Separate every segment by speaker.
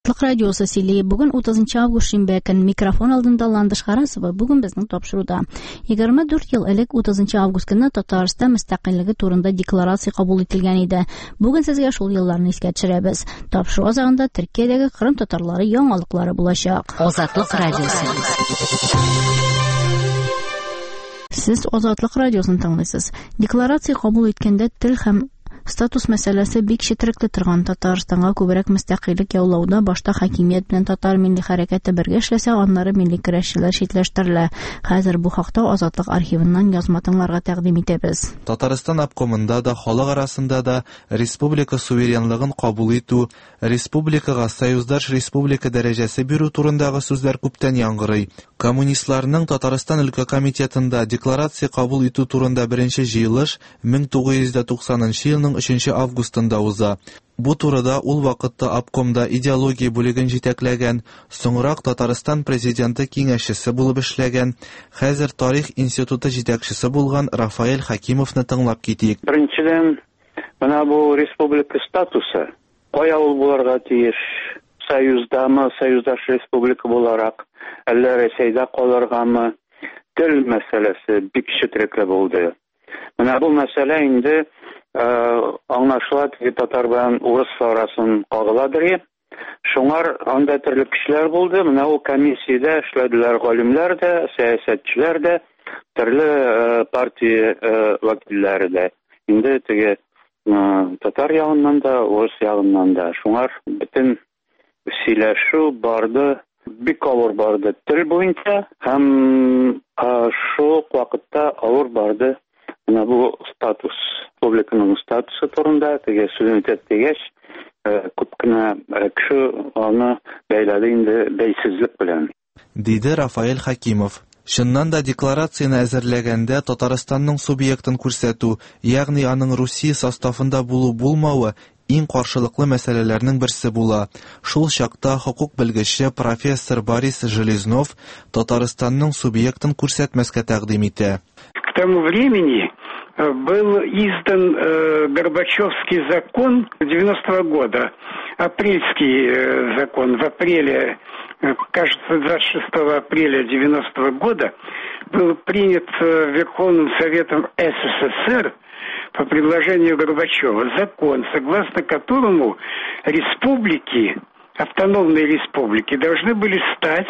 Speaker 1: Азатлык радиосы сөйли. Бүген 30 август шимбә көн микрофон алдында Ландыш Харасова бүген безнең тапшыруда. 24 ел элек 30 август көнне Татарстан мөстәкыйльлеге турында декларация кабул ителгән иде. Бүген сезгә шул елларны искә төшерәбез. Тапшыру азагында Төркиядәге Кырым татарлары яңалыклары булачак.
Speaker 2: Азатлык радиосы.
Speaker 1: Сез Азатлык радиосын тыңлыйсыз. Декларация кабул иткәндә тел һәм статус мәсьәләсе бик четерекле торган. Татарстанга күбрәк мөстәкыйльлек яулауда башта хакимият белән татар милли хәрәкәте бергә эшләсә, аннары милли көрәшчеләр читләштерелә. Хәзер бу хакта Азатлык архивыннан язма тыңларга тәкъдим итәбез.
Speaker 3: Татарстан обкомында да, халык арасында да республика суверенлыгын кабул итү, республикага союздаш республика дәрәҗәсе бирү турындагы сүзләр күптән яңгырый. Коммунистларның Татарстан өлкә комитетында декларация кабул итү турында беренче җыелыш 1990 елның 3 августында уза. Бу турыда ул вакытта обкомда идеология бүлеген җитәкләгән, соңрак Татарстан президенты киңәшчесе булып эшләгән, хәзер тарих институты җитәкчесе булган Рафаэль Хакимовны тыңлап китик.
Speaker 4: Беренчедән, менә бу республика статусы кая ул булырга тиеш? Союздамы, союздаш республика буларак, әллә Рәсәйдә калыргамы? Тел мәсьәләсе бик четерекле булды. Менә бу мәсьәлә инде аңлашыла, татар белән урыс арасын кагыладыр. Шуңар анда төрле кешеләр булды. Менә ул комиссиядә эшләделәр галимнәр дә, сәясәтчеләр дә, төрле партия вәкилләре дә. Инде теге татар ягыннан да, урыс ягыннан да. Шуңар бөтен сөйләшү барды, бик авыр барды тел буенча, һәм шул вакытта авыр барды. Менә бу статус, республиканың статусы турында, теге суверенитет дигәч, күп кенә кеше аны бәйләде инде бәйсезлек белән.
Speaker 3: Диде Рафаэль Хакимов. Шуннан да декларацияны әзерләгәндә Татарстанның субъектын күрсәтү, ягъни аның Русия составында булу-булмавы иң каршылыклы мәсьәләләрнең берсе була. Шул чакта хукук белгече профессор Борис Железнов Татарстанның субъектын күрсәтмәскә тәкъдим итә.
Speaker 5: К тому времени был издан Горбачевский закон 90-го года, апрельский закон. В апреле, кажется, 26 апреля 90-го года был принят Верховным Советом СССР по предложению Горбачева закон, согласно которому республики, автономные республики, должны были стать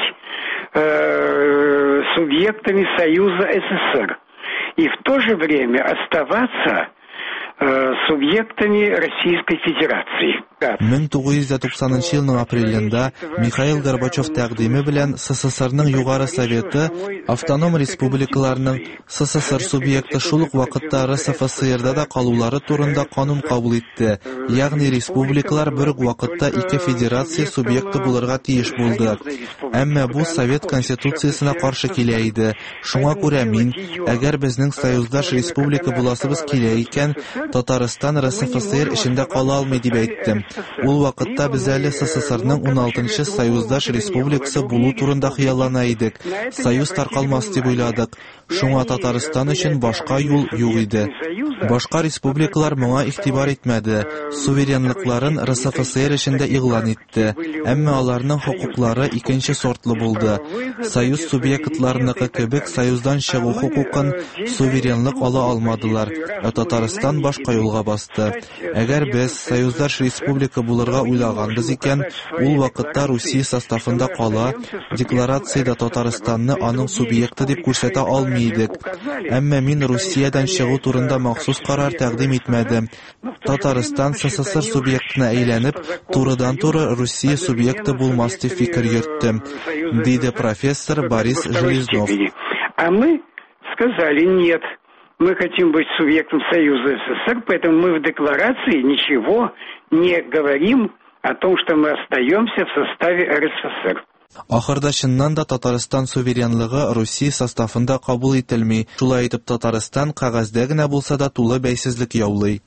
Speaker 5: субъектами Союза СССР и в то же время оставаться субъектами Российской Федерации.
Speaker 3: 1990 елның апрелендә Михаил Горбачев тәкъдиме белән СССРның Югары Советы автоном республикаларның СССР субъекты шул ук вакытта РСФСРда да калулары турында канун кабул итте. Ягъни республикалар бер үк вакытта ике федерация субъекты булырга тиеш булды. Әмма бу Совет Конституциясына каршы килә иде. Шуңа күрә мин, әгәр безнең союздаш республика буласыбыз килә икән, Татарстан РСФСР эчендә кала алмый дип әйттем. Ул вакытта без әле СССРның 16-нчы союздаш республикасы булу турында хыяллана идек. Союз таркалмас дип уйладык. Шуңа Татарстан өчен башка юл юк иде. Башка республикалар моңа игътибар итмәде. Суверенлыкларын РСФСР эчендә игълан итте. Әмма аларның хукуклары икенче сортлы булды. Союз субъектларыныкы кебек союздан чыгу хукукын, суверенлык ала алмадылар. Татарстан башка юлга басты. Әгәр без союздаш республика булырга уйлаганбыз икән, ул вакытта Русия составында кала, декларациядә Татарстанны аның субъекты дип күрсәтә алмый идек. Әмма мин Русиядән чыгу турында махсус карар тәкъдим итмәдем. Татарстан СССР субъектына әйләнеп, турыдан-туры Русия субъекты булмас дип фикер йөрттем, диде профессор Борис Железнов.
Speaker 5: А мы сказали нет. Мы хотим быть субъектом Союза СССР, поэтому мы в декларации ничего не говорим о том, что мы остаемся в составе РСФСР.
Speaker 3: Ахырда чыннан да Татарстан суверенлыгы Русия составында кабул ителми. Шулай итеп Татарстан кагазьдә генә булса да тулы бәйсезлек яулый.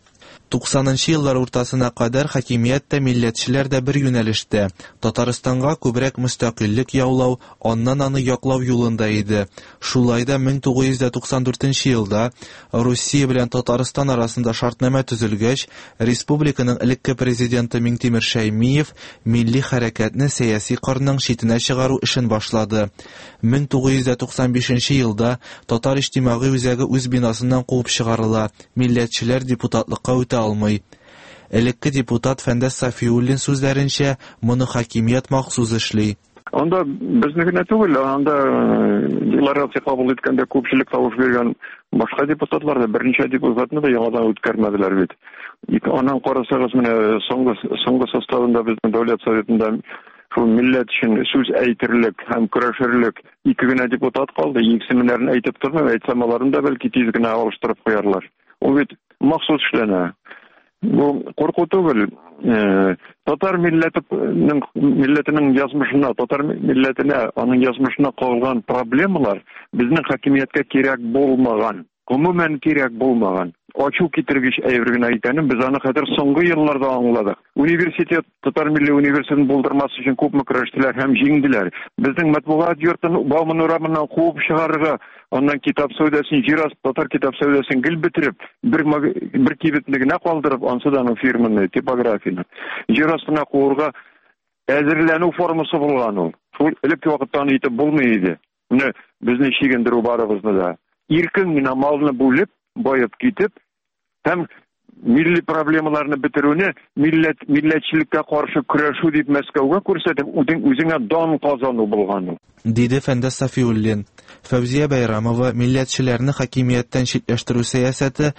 Speaker 3: 90-нчы еллар уртасына кадәр хакимият та, милләтчеләр дә бер юнәлештә. Татарстанга күбрәк мөстәкыйльлек яулау, аннан аны яклау юлында иде. Шулай да 1994 елда Русия белән Татарстан арасында шартнама төзелгәч, республиканың элекке президенты Миңтимер Шәймиев милли хәрәкәтне сәяси кырның читенә чыгару эшен башлады. 1995 елда татар иҗтимагый үзәге үз бинасыннан куып чыгарыла. Милләтчеләр депутатлыкка үтә алмый. Элекке депутат Фәндәс Сафиуллин сүзләренчә, моны хакимият махсус эшли.
Speaker 2: Анда безнекенә түгел, анда декларация кабул иткәндә күпчелек тавыш биргән башка депутатлар да берничә депутатны да яңадан үткәрмәделәр бит. Аннан карасагыз, менә соңгы составында безнең Дәүләт Советында шул милләт өчен сүз әйтерлек һәм көрәшерлек 2 генә депутат калды. Икесеннәрен әйтеп тормыйм, әйтсәм аларын да бәлки тиз генә алыштырып куярлар. Ул бит махсус эшләнә. Бу курку түгел. Татар милләтенең язмышына, татар милләтенә, аның язмышына калган проблемалар безнең хакимияткә кирәк булмаган, гомумән кирәк булмаган. Ачу китергеч әйбер генә икәнен без аны хәзер соңгы елларда аңладык. Университет, Татар милли университетын булдырмасы өчен күпме көрәштеләр һәм җиңделәр. Безнең матбугат йортын Бауман урамыннан куып чыгарырга, аннан китап сәүдәсен, җир татар китап сәүдәсен гел бетереп, бер кибетне генә калдырып, ансыдан фирманы, типографияны җир астына куырга әзерләнү формасы булган ул. Шул элекке вакыттан итеп булмый иде. Менә безне чигендерү барыбызны да. Иркен генә малны бүлеп, байып китеп, һәм милли проблемаларны бетерүне милләтчелеккә каршы көрәшү дип Мәскәүгә күрсәтеп, үзеңә дан казану булган.
Speaker 3: Диде Фәндәс Сафиуллин. Фәүзия Бәйрәмова милләтчеләрне хакимияттән читләштерү сәясәте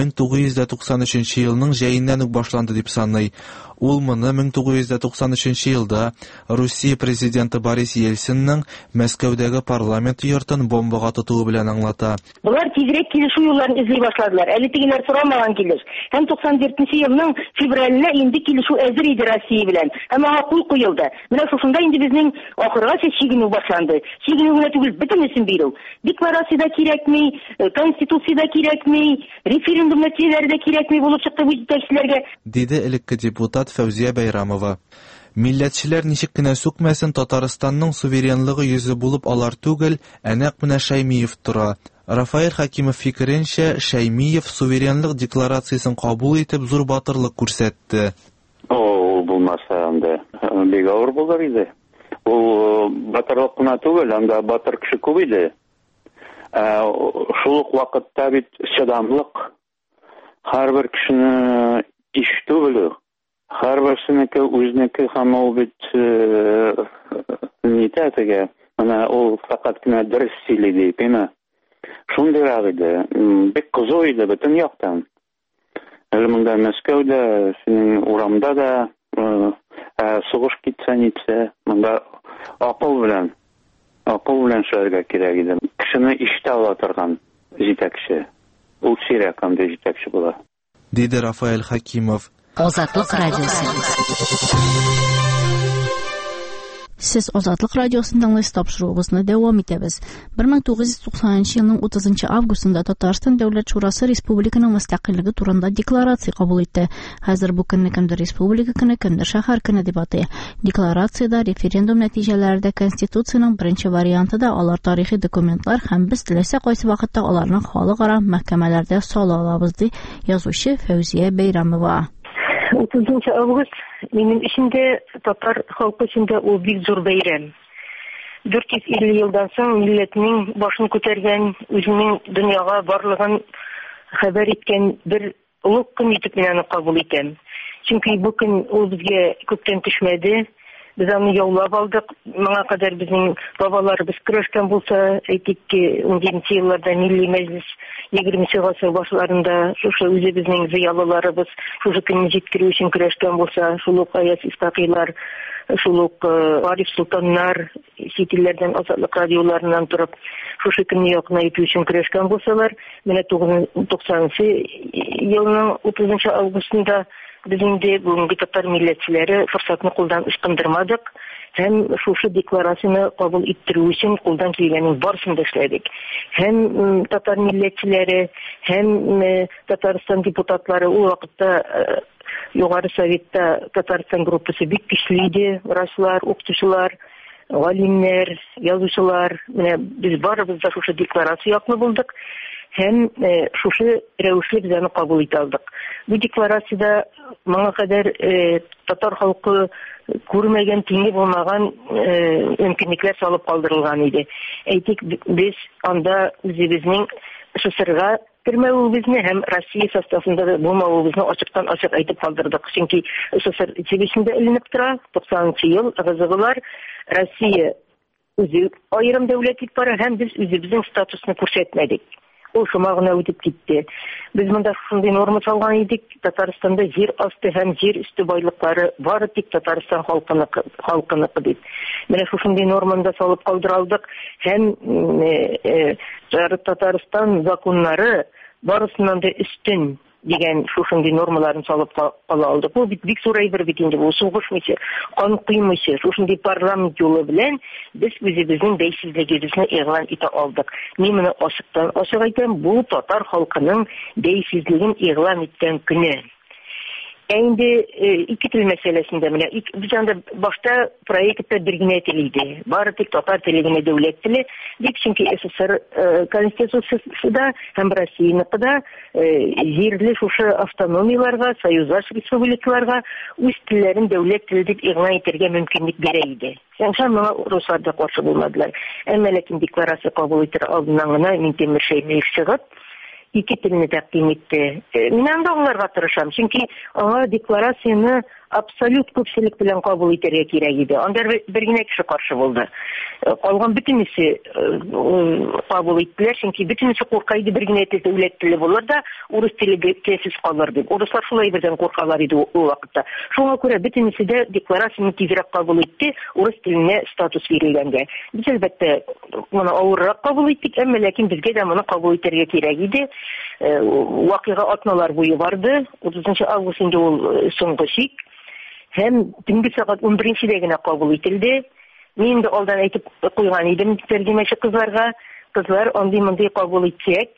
Speaker 3: 1993 елның җәеннән үк башланды дип саный. Ул моны 1993 елда Русия президенты Борис Ельцинның Мәскәүдәге парламент йортын бомбага тотуы белән аңлата.
Speaker 6: Булар тизрәк килешү юлларын эзли башладылар. Әле тигеләр сорамаган килеш. Һәм 94 елның февралендә инде килешү әзер иде Россия белән. Һәм аңа кул куелды. Менә шушында инде безнең ахырга чигенү башланды. Чигенү генә түгел, бөтенесен бирү. Декларациядә кирәкми, конституциядә кирәкми, референдум нәтиҗәләрендә кирәкми булып чыкты бу җитәкчеләргә.
Speaker 3: Диде элекке депутат Фәүзия Бәйрәмова. Милләтчеләр ничек кенә сүкмәсен, Татарстанның суверенлыгы йөзе булып алар түгел, нәкъ менә Шәймиев тора. Рафаэль Хакимов фикеренчә, Шәймиев суверенлык декларациясын кабул итеп зур батырлык күрсәтте.
Speaker 4: Ул булмаса анда бик авыр булыр иде. Ул батырлык кына түгел, анда батыр кеше күп иде. Шул ук вакытта бит чыдамлык һәрбер кешене ишетү белү. Һәрберсенеке үзенеке һәм ул бит нитәтегә, менә ул фақат кына дөрес сөйли дип, әйме? Шундыйрак иде. Бик кызу иде бөтен яктан. Әле монда Мәскәүдә, синең урамда да сугыш китсә нитсә, монда акыл белән эшләргә кирәк иде. Кешене ишетә ала торган җитәкче. Ул сирәк анда җитәкче була.
Speaker 3: Диде Рафаэль Хакимов.
Speaker 1: Азатлык радиосы. Сез Азатлык радиосын тыңлыйсыз, тапшыруыбызны дәвам итәбез. 1990 елның 30 августында Татарстан Дәүләт Шурасы республиканың мөстәкыйльлеге турында декларация кабул итте. Хәзер бу көнне кемдер республика көне, кемдер шәһәр көне дип атый. Декларациядә референдум нәтиҗәләрендә Конституциянең беренче варианты да, алар тарихи документлар һәм без теләсә кайсы вакытта аларны халыкара мәхкәмәләрдә сала алабыз, ди язучы Фәүзия Бәйрәмова.
Speaker 6: 30 август минем өчен дә, татар халкы өчен дә ул бик зур бәйрәм. 450 елдан соң милләтнең башын күтәргән, үзенең дөньяга барлыгын хәбәр иткән бер улуг көн итеп мин аны кабул итәм. Чөнки бу көн ул безгә күптән төшмәде. Без аны яулап алдык. Моңа кадәр безнең бабаларыбыз көрәшкән булса, әйтик ки, 17 елларда Милли Мәҗлес 20 гасыр башларында шушы үзебезнең зыялыларыбыз шушы көнне җиткерү өчен көрәшкән булса, шул ук Аяз Исфакыйлар, шул ук Ариф Султаннар, чит илләрдән азатлык радиоларыннан торып, шушы көнне якын итү өчен көрәшкән булсалар, менә 90 елның 30 августында без инде бүгенге татар милләтчеләре форсатны кулдан ычкындырмадык һәм шушы декларацияны кабул иттерү өчен кулдан килгәннең барысын да эшләдек. Һәм татар милләтчеләре, һәм Татарстан депутатлары ул вакытта Югары Советта Татарстан группасы бик көчле иде, врачлар, укытучылар, галимнәр, язучылар, менә без барыбыз да шушы декларация яклы булдык. Һәм шушы рәвешле без аны кабул итә алдык. Бу декларациядә моңа кадәр татар халкы күрмәгән, тиңе булмаган мөмкинлекләр салып калдырылган иде. Әйтик, без анда үзебезнең СССРга кермәвебезне һәм Россия составында булмавыбызны ачыктан-ачык әйтеп калдырдык. Чөнки СССР җибешендә эленеп тора, 90-нчы ел ыгы-зыгылар, Россия үзе аерым дәүләт итеп бара һәм без үзебезнең статусны күрсәтмәдек. Ул шума гына үтеп китте. Без монда шундый норма салган идек, Татарстанда җир асты һәм җир үсте байлыклары бары тик Татарстан халкыныкы дип. Менә шундый норманы да салып калдыралдык һәм Татарстан законнары барысыннан да үстен дигән шундый нормаларын салып кала алдык. Бу бик зур әйбер бит инде, бу сугышмыйча, кан куймыйча, шундый парламент юлы белән без үзебезнең бәйсезлегебезне игълан итә алдык. Мин моны ачык әйтәм, бу татар халкының бәйсезлеген игълан иткән көне. Инде ике тел мәсьәләсендә менә без анда башта проектта бер генә тел иде. Бары тик татар теле генә дәүләт теле, дип, чөнки СССР конституциясендә һәм Россияныкыда җирле шушы автономияларга, союздаш республикаларга үз телләрен дәүләт теле дип игълан итәргә мөмкинлек бирә иде. Янча моңа руслар да каршы булмадылар. Әмма ләкин декларация кабул итер алдыннан гына Минтимер Шәймиев чыгып ике телне тәкъдим итте. Мин анда аңларга тырышам, чөнки аңа декларацияны абсолют күпчелек белән кабул итәргә кирәк иде. Анда бер генә кеше каршы булды. Калган бөтенесе кабул иттеләр, чөнки бөтенесе курка иде, бер генә дәүләт теле булыр да, урыс теле кесез калыр дип. Урыслар шулай бердән куркалар иде ул вакытта. Шуңа күрә бөтенесе дә декларацияны тизрәк кабул итте, урыс теленә статус бирелгәнгә. Без әлбәттә моны авыррак кабул иттек, әмма ләкин безгә дә моны кабул итәргә кирәк иде. Вакыйга атналар буе барды. 30 август инде ул соңгы чик. Һәм төнге сәгать 11-дә генә кабул ителде. Мин дә алдан әйтеп куйган идем тәрҗемәче кызларга, кызлар андый-мондый кабул итсәк,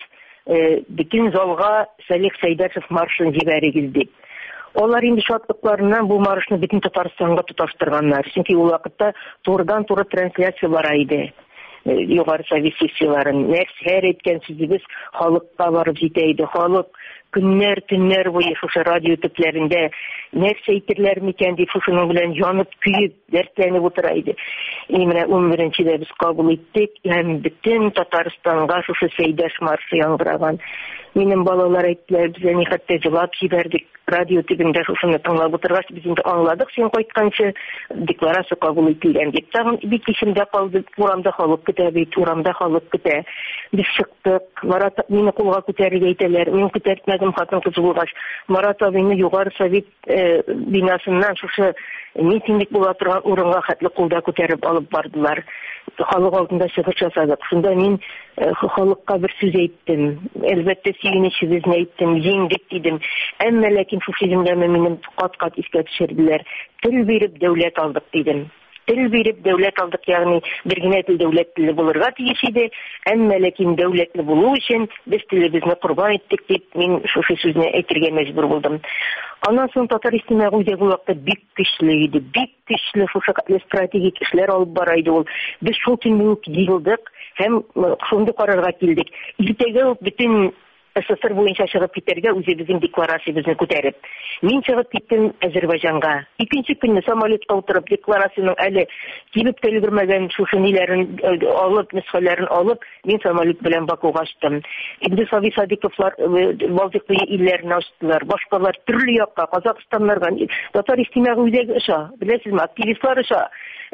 Speaker 6: бөтен залга Салих Сәйдәшев маршын җибәрегез дип. Алар инде шатлыкларыннан бу маршны бөтен Татарстанга тоташтырганнар. Чөнки ул вакытта турыдан-туры трансляция бара иде. Югары Совет сессияларын нәрсә әйткән сүзебез халыкка барып җитә иде. Халык көннәр, төннәр буе шушы радио төпләрендә нәрсә әйтерләр микән дип шуның белән янып, көеп, дәртләнеп утыра иде. Менә 11-дә без кабул иттек, һәм бөтен Татарстанга шушы Сәйдәш маршы яңгыраган. Минем балалар әйттеләр, без әни хәтта җылап җибәрдек. Радио төбендә шуны тыңлап утыргач, без инде аңладык, син кайтканчы декларация кабул ителгән дип. Тагын бик исемдә калды, урамда халык көтә бит, урамда халык көтә. Без чыктык, Марат мине кулга күтәрергә әйтәләр, мин күтәртмәдем, хатын-кыз булгач. Марат абыйны Югары Совет бинасыннан шушы митинг була торган урынга хәтле кулда күтәреп алып бардылар. Халык алдында чыгыш ясадык. Шунда мин халыкка бер сүз әйттем. Әлбәттә сөйнечебезне әйттем, җиңдек дидем. Әмма ләкин шушы җиңдәме минем кат-кат искә төшерделәр. Тел биреп дәүләт алдык дидем. Тел биреп дәүләт алдык, ягъни бер генә тел дәүләт теле булырга тиеш иде. Әмма ләкин дәүләтле булу өчен без телебезне курбан иттек дип мин шушы сүзне әйтергә мәҗбүр булдым. Аннан соң татар истемагы бу вакытта бик көчле иде. Бик көчле шушы стратегик эшләр алып бара иде ул. Без шул көнне үк җыелдык һәм шундый карарга килдек. Иртәгә үк бөтен СССР буенча чыгып китәргә үзебезнең декларациябезне күтәреп. Мин чыгып киттем Азәрбайҗанга. Икенче көнне самолетка утырып декларацияның әле килеп тә өлгермәгән шушы ниләрен алып, нөсхәләрен алып, мин самолет белән Бакуга чыктым. Инде Саби Садыковлар Балтик илләренә ачтылар. Башкалар төрле якка, Казакъстаннарга, татар истемагы үзәге аша, беләсезме, активистлар аша.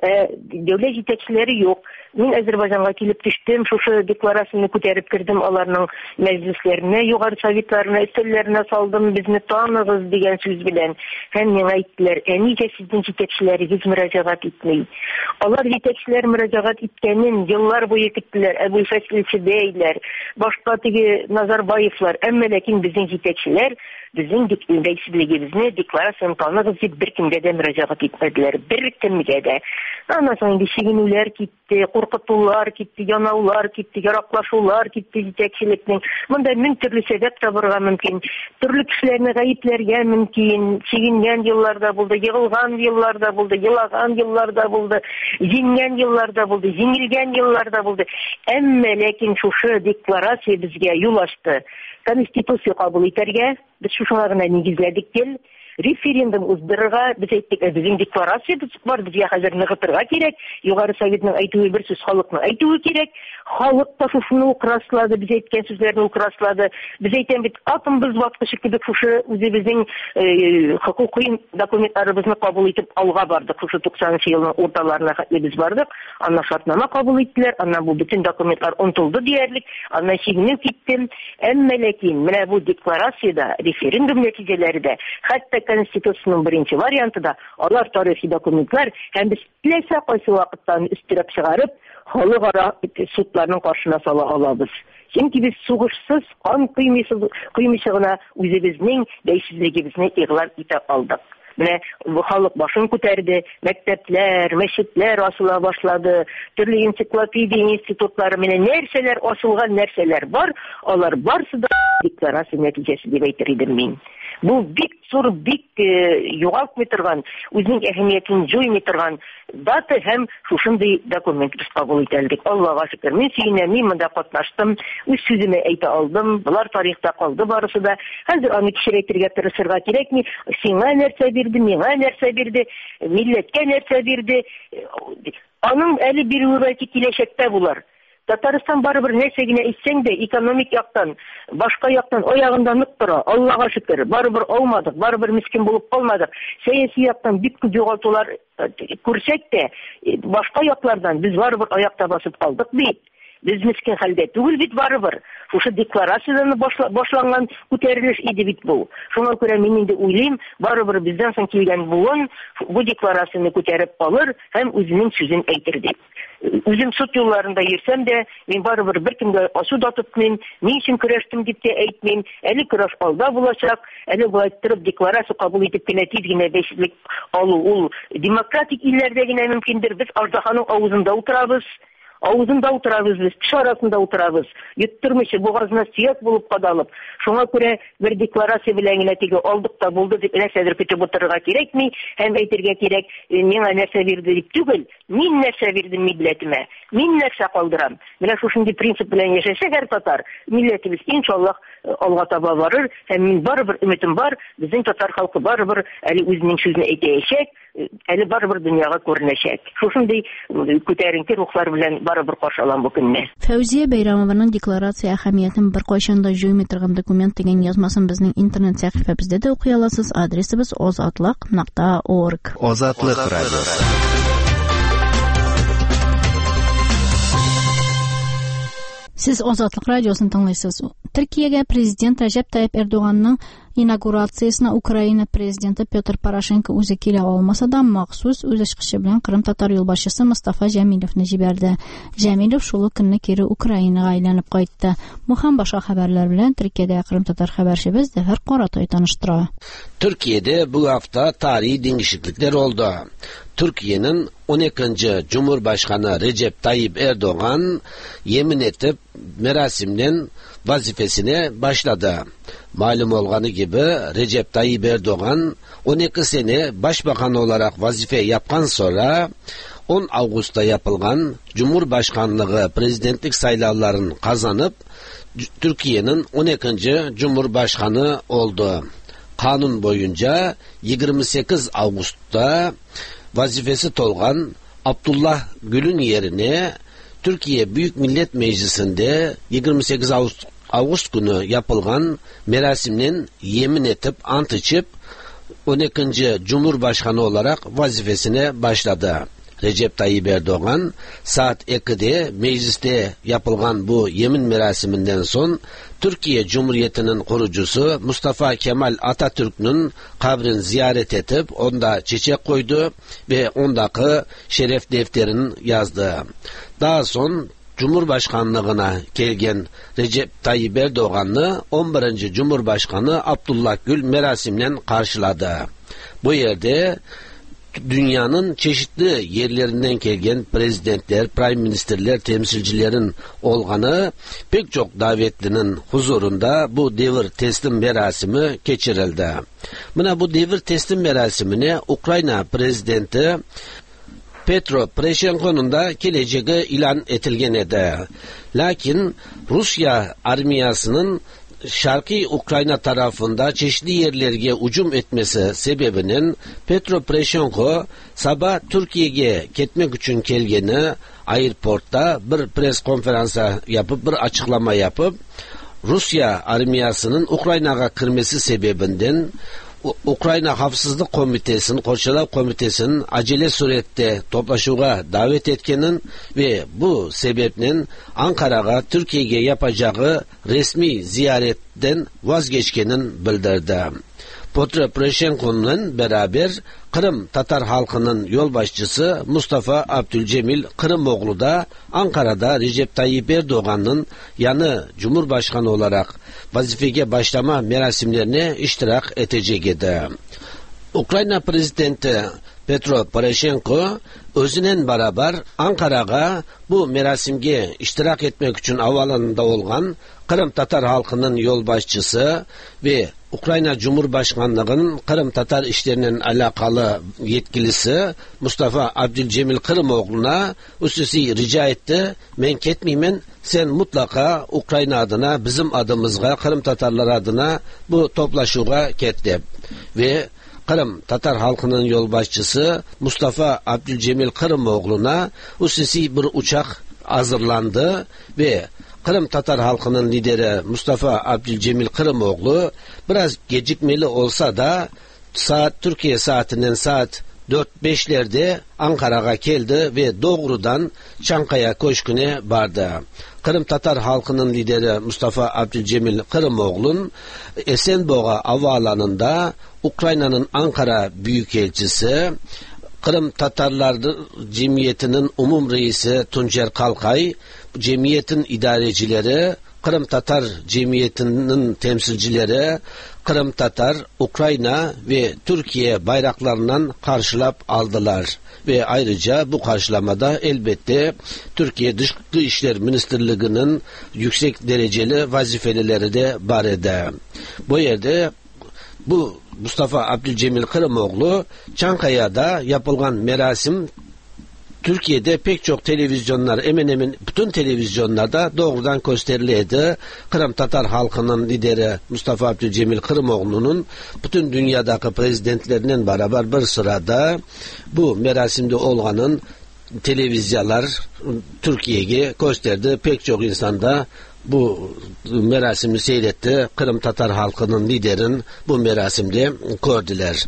Speaker 6: Дәүләт җитәкчеләре юк. Мин Азәрбайҗанга килеп төштем, шушы декларацияны күтәреп кирдем, аларның мәҗлесләренә, югары советларына, өстәлләренә салдым, безне таныгыз дигән сүз белән. Һәм миңа әйттеләр, нигә сезнең җитәкчеләрегез мөрәҗәгать итми? Алар җитәкчеләр мөрәҗәгать иткәнен еллар буе көттеләр, Әбүлфәзл Чебәйләр, башка теге Назарбаевлар, әмма ләкин безнең җитәкчеләр Bizning бәйсезлегебезне декларацияны таныгыз дип беркемгә дә мөрәҗәгать итмәделәр. Беркемгә дә. Аннан соң инде чигенүләр китте, куркытулар китте, янаулар китте, яраклашулар китте җитәкчелекнең. Монда мең төрле сәбәп табырга мөмкин. Төрле кешеләрне гаепләргә мөмкин. Чигенгән елларда булды, егылган елларда булды, елаган елларда булды, җиңгән елларда булды, җиңелгән елларда булды. Әмма ләкин шушы декларация безгә юл ачты. Конституция кабул итәргә, без шушыга гына нигезләдек кел. Референдум уздырырга, без әйттек, безнең декларациябез бар, безгә хәзер ныгытырга кирәк. Югары Советның әйтүе бер сүз, халыкның әйтүе кирәк. Халык та шушыны украслады, без әйткән сүзләрне украслады. Без әйтәм бит, атом без ваткышы кебек шушы үзебезнең хокукый документларыбызны кабул итеп алга бардык. Шушы 90 елның урталарына хәтле без бардык. Аннан шартнама кабул иттеләр, аннан бу бөтен документлар онытылды диярлек. Аннан чигенеп киттем. Әмма ләкин менә бу декларациядә, референдум нәтиҗәләре дә, хәтта Конституцияның беренче вариантында алар тарихи документлар һәм без теләсә кайсы вакыттан үстереп чыгарып, халыкара судларның каршына сала алабыз. Чөнки без сугышсыз, кан кыймыйча гына үзебезнең бәйсезлегебезне игълан итә алдык. Менә халык башын күтәрде, мәктәпләр, мәчетләр асыла башлады, төрле энциклопедия институтлары, менә нәрсәләр асылган, нәрсәләр бар, алар барысы да декларация нәтиҗәсе дип әйтер идем мин. Бу бик зур, бик югалтмый торган, үзенең әһәмиятен җуймый торган дата һәм шушындый документ без кабул итәлдек. Аллага шөкер, мин сөенәм, мин монда катнаштым, үз сүземне әйтә алдым, булар тарихта калды барысы да. Хәзер аны кичерәйтергә тырышырга кирәкми, сиңа нәрсә бирде, миңа нәрсә бирде, милләткә нәрсә бирде. Аның әле бирүе бәлки киләчәктә булар. Татарстан барыбер нәрсә генә итсәң дә, экономик яктан, башка яктан аягында нык тора. Аллага шөкер, барыбер алмадык, барыбер мискин булып калмадык. Сәяси яктан бик күп югалтулар күрсәк тә, башка яклардан без барыбер аякта басып калдык бит. Без мискин хәлдә түгел бит барыбер. Шушы декларациядән башланган күтәрелеш иде бит бу. Шуңа күрә мин инде уйлыйм, барыбер бездән соң килгән буын бу декларацияны күтәреп алыр һәм үзенең сүзен әйтер дип. Үзем суд юлларында йөрсәм дә, мин барыбер беркемгә асу да тотмыйм, ни өчен көрәштем дип тә әйтмим. Әле көрәш алда булачак, әле бу әйттереп декларация кабул итеп кенә тиз генә бәйсезлек алу, ул демократик илләрдә генә мөмкиндер. Без аждаһаның авызында утырабыз. Авызында утырабыз, без теш арасында утырабыз. Йоттырмыйча бугазына сөяк булып кадалып. Шуңа күрә бер декларация белән генә теге алдык та булды дип нәрсәдер көтеп утырырга кирәкми, һәм әйтергә кирәк, миңа нәрсә бирде дип түгел, мин нәрсә бирдем милләтемә, мин нәрсә калдырам. Менә шушындый принцип белән яшәсәк һәр татар, милләтебез иншаллах алга таба барыр, һәм мин барыбер өметем бар, безнең татар халкы барыбер әле үзенең сүзен әйтәчәк, әле барыбер дөньяга күренәчәк. Шушындый күтәренке рухлар белән барыбер каршы алам бу көнне.
Speaker 1: Фәүзия Бәйрәмованың декларация әһәмиятен беркайчан да җуймый торган документ дигән язмасын безнең интернет сәхифәбездә дә укый аласыз. Адресыбыз ozatlik.org.
Speaker 3: Озатлык радиосы.
Speaker 1: Сез Азатлык радиосын тыңлыйсыз. Төркиягә президент Рәҗәп Тайип Эрдоганның инаугурациясына Украина президенты Петр Порошенко үзе килә алмаса да, махсус үз эшкече белән Кырым татар юлбашчысы Мустафа Җәмилевне җибәрде. Җәмилев шул көнне кире Украинага айланып кайтты. Бу һәм башка хәбәрләр белән Төркиядә Кырым татар хәбәрчебез Зәфәр Каратай таныштыра.
Speaker 7: Türkiye'de bu hafta tarihi değişiklikler oldu. Türkiye'nin 12. Cumhurbaşkanı Recep Tayyip Erdoğan yemin etip merasimden vazifesine başladı. Malum olduğu gibi Recep Tayyip Erdoğan 12 sene başbakan olarak vazife yaptıktan sonra 10 Ağustos'ta yapılan Cumhurbaşkanlığı prezidentlik sayılarını kazanıp Türkiye'nin 12. Cumhurbaşkanı oldu. Kanun boyunca 28 Ağustos'ta vazifesi tolgan Abdullah Gül'ün yerine Türkiye Büyük Millet Meclisi'nde 28 Ağustos günü yapılan merasimden yemin edip ant içip 12. Cumhurbaşkanı olarak vazifesine başladı. Recep Tayyip Erdoğan saat 2'de mecliste yapılan bu yemin merasiminden son Türkiye Cumhuriyeti'nin kurucusu Mustafa Kemal Atatürk'ün kabrini ziyaret edip onda çiçek koydu ve ondaki şeref defterini yazdı. Daha son Cumhurbaşkanlığına kelgen Recep Tayyip Erdoğan'ı 11. Cumhurbaşkanı Abdullah Gül merasimle karşıladı. Bu yerde dünyanın çeşitli yerlerinden kelgen prezidentler, prime ministerler, temsilcilerin olganı pek çok davetlinin huzurunda bu devir teslim merasimi geçirildi. Buna bu devir teslim merasimine Ukrayna prezidenti Petro Poroshenko'nun da geleceği ilan etilgen edi. Lakin Rusya armiyasının Şarkı Ukrayna tarafında çeşitli yerlerge hücum etmesi sebebinin Petro Poroshenko sabah Türkiye'ye gitmek için kelgeni airportta bir pres konferansa yapıp bir açıklama yapıp Rusya armiyasının Ukrayna'ya kirmesi sebebinden Ukrayna Hafızlık Komitesi'nin, Koçyalar Komitesi'nin acele surette toplaşığa davet etkenin ve bu sebeple Ankara'ya, Türkiye'ye yapacağı resmi ziyaretten vazgeçkenin bildirdi. Petro Poroshenko'nun beraber Kırım Tatar halkının yol başçısı Mustafa Abdülcemil Kırımoğlu da Ankara'da Recep Tayyip Erdoğan'ın yanı Cumhurbaşkanı olarak vazifeye başlama merasimlerine iştirak edecek idi. Ukrayna prezidenti Petro Poroshenko özünen beraber Ankara'ya bu merasimge iştirak etmek için havalanında olan Kırım Tatar halkının yol başçısı ve Ukrayna Cumhurbaşkanlığı'nın Kırım Tatar işlerinin alakalı yetkilisi Mustafa Abdülcemil Kırımoğlu'na hususi rica etti. Men ketmeymen, sen mutlaka Ukrayna adına, bizim adımızga, Kırım Tatarlar adına bu toplaşığa ketdi. Ve Kırım Tatar halkının yol başçısı Mustafa Abdülcemil Kırımoğlu'na hususi bir uçak hazırlandı ve Kırım Tatar halkının lideri Mustafa Abdülcemil Kırımoğlu biraz gecikmeli olsa da Türkiye saatinden saat 4-5'lerde Ankara'ya geldi ve doğrudan Çankaya Köşkü'ne vardı. Kırım Tatar halkının lideri Mustafa Abdülcemil Kırımoğlu'nun Esenboğa havaalanında Ukrayna'nın Ankara Büyükelçisi, Kırım Tatarlar Cemiyeti'nin umum reisi Tuncer Kalkay, cemiyetin idarecileri, Kırım Tatar Cemiyeti'nin temsilcileri, Kırım Tatar, Ukrayna ve Türkiye bayraklarından karşılap aldılar. Ve ayrıca bu karşılamada elbette Türkiye Dışişleri İşler Ministerliği'nin yüksek dereceli vazifelileri de var idi. Bu yerde bu Mustafa Abdülcemil Kırımoğlu Çankaya'da yapılan merasim Türkiye'de pek çok televizyonlar, hemen hemen bütün televizyonlarda doğrudan gösterildi. Kırım Tatar halkının lideri Mustafa Abdülcemil Kırımoğlu'nun bütün dünyadaki prezidentlerinden beraber bir sırada bu merasimde olganın televizyonlar Türkiye'ye gösterdi. Pek çok insan da bu merasimi seyretti. Kırım Tatar halkının liderin bu merasimde gördüler.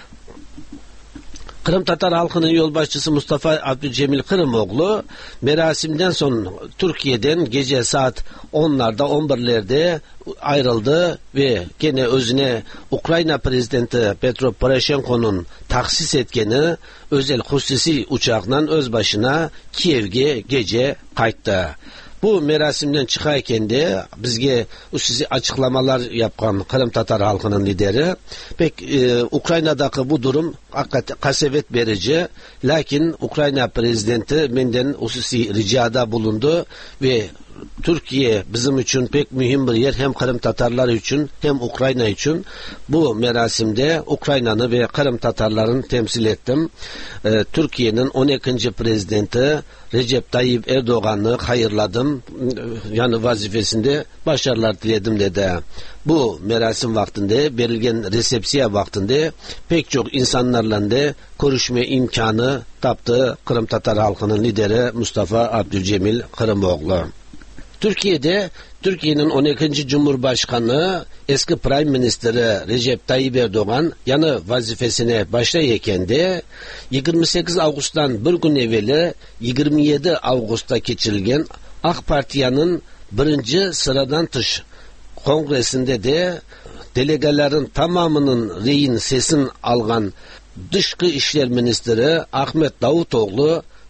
Speaker 7: Kırım Tatar halkının yol başçısı Mustafa Abdülcemil Kırımoğlu merasimden sonra Türkiye'den gece saat 10'larda 11'lerde ayrıldı ve gene özüne Ukrayna prezidenti Petro Poroshenko'nun tahsis etkeni özel hususi uçakla öz başına Kiev'e gece kayıttı. Bu merasimden çıkarken de bizge hususi açıklamalar yapan Kırım Tatar halkının lideri pek Ukrayna'daki bu durum hakikaten kasevet verici, lakin Ukrayna prezidenti benden hususi ricada bulundu ve Türkiye bizim için pek mühim bir yer, hem Kırım Tatarlar için hem Ukrayna için. Bu merasimde Ukrayna'nı ve Kırım Tatarların temsil ettim. Türkiye'nin 12. prezidenti Recep Tayyip Erdoğan'ı hayırladım. Yani vazifesinde başarılar diledim dedi. Bu merasim vaktinde, verilgen resepsiye vaktinde pek çok insanlarla da görüşme imkanı taptı Kırım Tatar halkının lideri Mustafa Abdülcemil Kırımoğlu. Türkiye'nin 12. Cumhurbaşkanı eski Prime Ministeri Recep Tayyip Erdoğan yanı vazifesine başlayırken de 28 Ağustos'tan bir gün evveli 27 Ağustos'ta geçirilgen AK Parti'nin birinci sıradan dış kongresinde de delegelerin tamamının reyin sesin algan Dışkı İşler Ministeri Ahmet Davutoğlu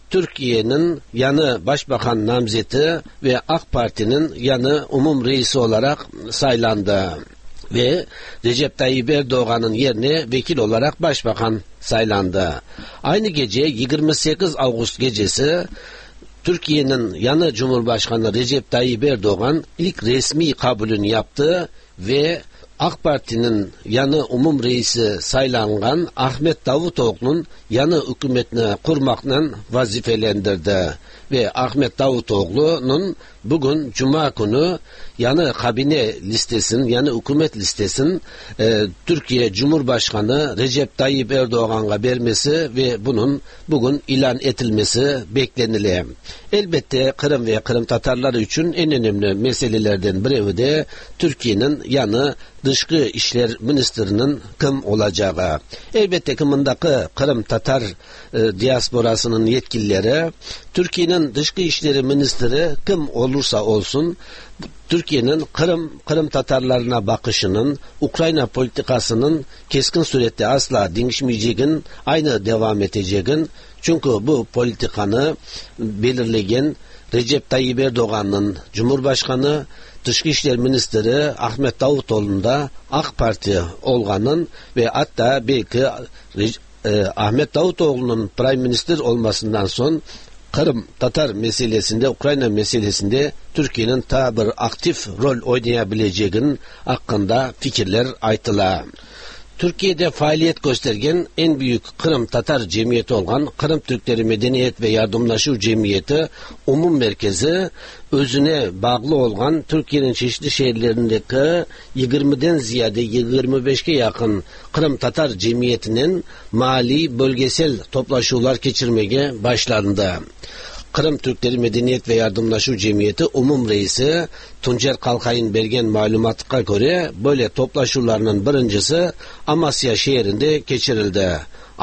Speaker 7: Türkiye'nin yanı başbakan namzeti ve AK Parti'nin yanı umum reisi olarak saylandı. Ve Recep Tayyip Erdoğan'ın yerine vekil olarak başbakan saylandı. Aynı gece 28 Ağustos gecesi Türkiye'nin yanı Cumhurbaşkanı Recep Tayyip Erdoğan ilk resmi kabulünü yaptı ve AK Parti'nin yanı umum reisi saylangan Ahmet Davutoğlu'nun yanı hükümetini kurmakla vazifelendirdi. Ve Ahmet Davutoğlu'nun bugün Cuma günü yanı kabine listesinin, yanı hükümet listesinin Türkiye Cumhurbaşkanı Recep Tayyip Erdoğan'a vermesi ve bunun bugün ilan edilmesi bekleniliyor. Elbette Kırım ve Kırım Tatarları için en önemli meselelerden biri de Türkiye'nin yanı Dışkı İşler Ministrinin kim olacağı. Elbette ki bundaki Kırım Tatar diasporasının yetkilileri Türkiye'nin Dışkı İşleri Ministri kim olursa olsun Türkiye'nin Kırım Tatarlarına bakışının, Ukrayna politikasının keskin surette asla değişmeyeceğin, aynı devam edeceğin. Çünkü bu politikanı belirleyen Recep Tayyip Erdoğan'ın Cumhurbaşkanı, Dışkı İşler Ministri Ahmet Davutoğlu'nun da AK Parti olganın ve hatta belki Ahmet Davutoğlu'nun Prime Minister olmasından sonra Kırım Tatar meselesinde, Ukrayna meselesinde Türkiye'nin bir aktif rol oynayabileceğinin hakkında fikirler aytılar. Türkiye'de faaliyet göstergen en büyük Kırım Tatar cemiyeti olan Kırım Türkleri Medeniyet ve Yardımlaşma Cemiyeti umum merkezi özüne bağlı olan Türkiye'nin çeşitli şehirlerindeki 20'den ziyade 25'e yakın Kırım Tatar cemiyetinin mali bölgesel toplaşmalar geçirmeye başlandı. Kırım Türkleri Medeniyet ve Yardımlaşma Cemiyeti umum reisi Tuncer Kalkay'ın bergen malumatına göre böyle toplaşmalarının birincisi Amasya şehrinde geçirildi.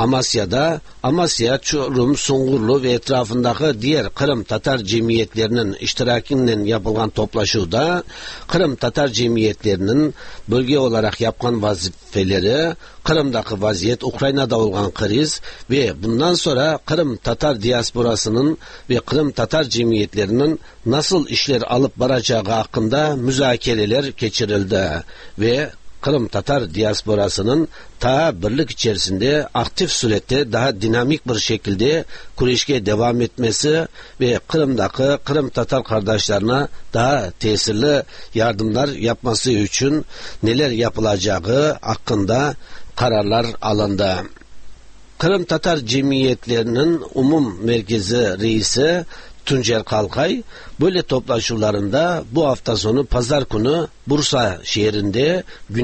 Speaker 7: Amasya, Çorum, Sungurlu ve etrafındaki diğer Kırım Tatar cemiyetlerinin iştirakinden yapılan toplaşıda Kırım Tatar cemiyetlerinin bölge olarak yapılan vazifeleri, Kırım'daki vaziyet, Ukrayna'da olan kriz ve bundan sonra Kırım Tatar diasporasının ve Kırım Tatar cemiyetlerinin nasıl işler alıp varacağı hakkında müzakereler geçirildi ve Kırım Tatar diasporasının birlik içerisinde aktif surette daha dinamik bir şekilde kuruşke devam etmesi ve Kırım'daki Kırım Tatar kardeşlerine daha tesirli yardımlar yapması için neler yapılacağı hakkında kararlar alındı. Kırım Tatar cemiyetlerinin umum merkezi reisi Tuncer Kalkay böyle toplaşmalarında bu hafta sonu pazar günü Bursa şehrinde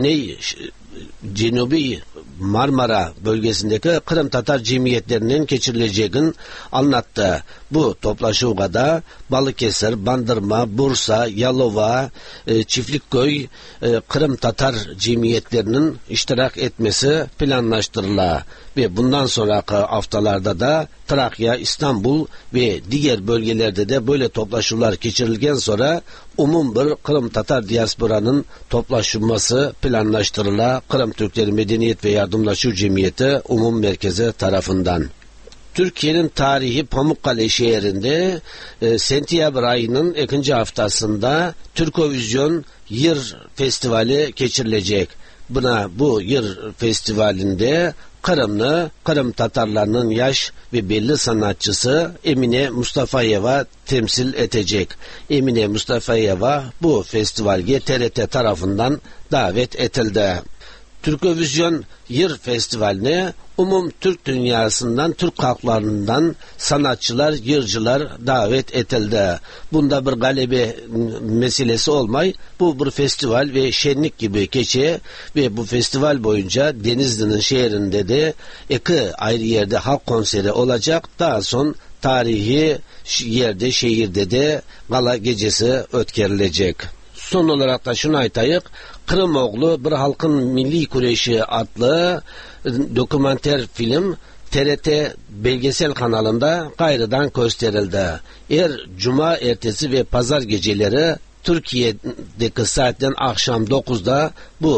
Speaker 7: Cenubi Marmara bölgesindeki Kırım Tatar cemiyetlerinin geçirileceğini anlattı. Bu toplaşmada Balıkesir, Bandırma, Bursa, Yalova, Çiftlikköy Kırım Tatar cemiyetlerinin iştirak etmesi planlaştırılıyor. Ve bundan sonraki haftalarda da Trakya, İstanbul ve diğer bölgelerde de böyle toplaşmalar geçirilgen sonra umum bir Kırım Tatar diasporanın toplaşılması planlaştırıla Kırım Türkleri Medeniyet ve Yardımlaşma Cemiyeti umum merkezi tarafından. Türkiye'nin tarihi Pamukkale şehrinde sentyabr ayının 2. haftasında Türkovizyon Yır Festivali geçirilecek. Bu Yır Festivali'nde Kırım Tatarlarının yaş ve belli sanatçısı Emine Mustafayeva temsil edecek. Emine Mustafayeva bu festivalge TRT tarafından davet edildi. Türkovizyon Yır Festivali'ne umum Türk dünyasından, Türk halklarından sanatçılar, yırcılar davet edildi. Bunda bir galebe meselesi olmay, bu bir festival ve şenlik gibi geçe ve bu festival boyunca Denizli'nin şehrinde de iki ayrı yerde halk konseri olacak. Daha son tarihi yerde, şehirde de gala gecesi ötkerilecek. Son olarak da şunu aytayık, Kırım Oğlu Bir Halkın Milli Kureyşi adlı dokumenter film TRT belgesel kanalında gayrıdan gösterildi. Cuma ertesi ve pazar geceleri Türkiye'deki saatten akşam 9'da bu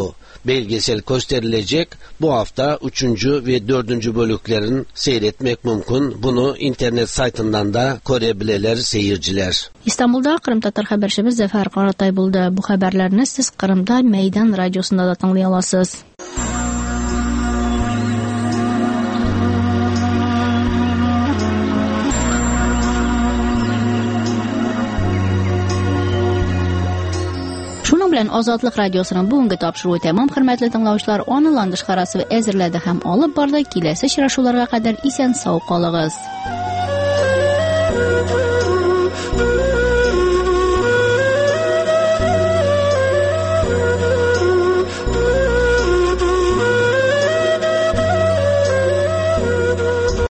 Speaker 7: belgesel gösterilecek. Bu hafta 3. ve 4. bölüklerini seyretmek mümkün. Bunu internet saytından da görebilirler seyirciler.
Speaker 1: İstanbulda Kırım Tatar haberçimiz Zafer Qaratay buldu. Bu haberlerini siz Kırım'da Meydan Radyosu'nda da tanlay alasınız. Şunun bilen Azadlık Radyosu'nun bugünkü tapşırığı tamam. Hürmetli dinləyicilər, onun landışqarası ve əzirlədi hem alıp barda. Kilesi şiraşularga kadar isen sağ qalığız.